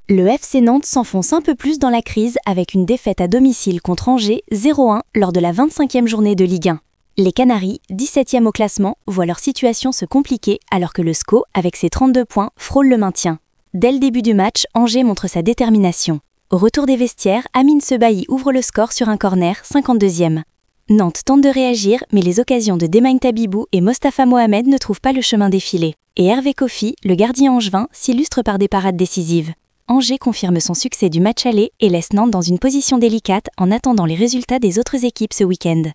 Le FC Nantes s'enfonce un peu plus dans la crise avec une défaite à domicile contre Angers 0-1 lors de la 25e journée de Ligue 1. Les Canaries, 17e au classement, voient leur situation se compliquer alors que le SCO, avec ses 32 points, frôle le maintien. Dès le début du match, Angers montre sa détermination. Au retour des vestiaires, Amine Sebahi ouvre le score sur un corner, 52e. Nantes tente de réagir, mais les occasions de Demain Tabibou et Mostafa Mohamed ne trouvent pas le chemin défilé. Et Hervé Kofi, le gardien angevin, s'illustre par des parades décisives. Angers confirme son succès du match aller et laisse Nantes dans une position délicate en attendant les résultats des autres équipes ce week-end.